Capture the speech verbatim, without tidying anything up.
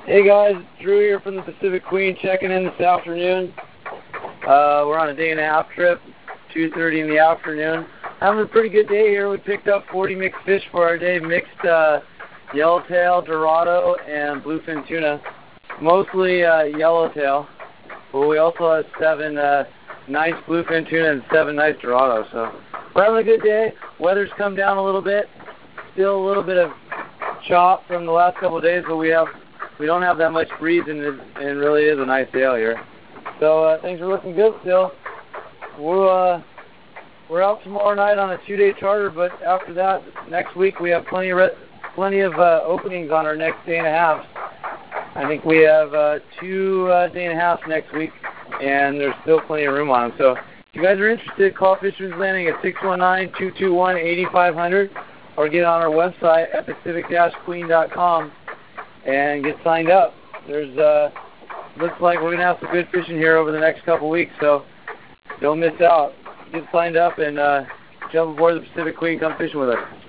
Hey guys, Drew here from the Pacific Queen checking in this afternoon. Uh, we're on a day and a half trip, two thirty in the afternoon. Having a pretty good day here. We picked up forty mixed fish for our day, mixed uh, yellowtail, dorado, and bluefin tuna. Mostly uh, yellowtail, but we also have seven uh, nice bluefin tuna and seven nice dorado. So we're having a good day. Weather's come down a little bit. Still a little bit of chop from the last couple of days, but we have we don't have that much breeze, and it, and it really is a nice day out here. So uh, things are looking good still. We're uh, we're out tomorrow night on a two-day charter, but after that, next week we have plenty of re plenty of uh, openings on our next day and a half. I think we have uh, two uh, day and a half next week, and there's still plenty of room on them. So if you guys are interested, call Fisherman's Landing at six one nine, two two one, eight five zero zero or get on our website at pacific queen dot com and get signed up. There's uh, looks like we're going to have some good fishing here over the next couple weeks, so don't miss out. Get signed up and uh, jump aboard the Pacific Queen. Come fishing with us.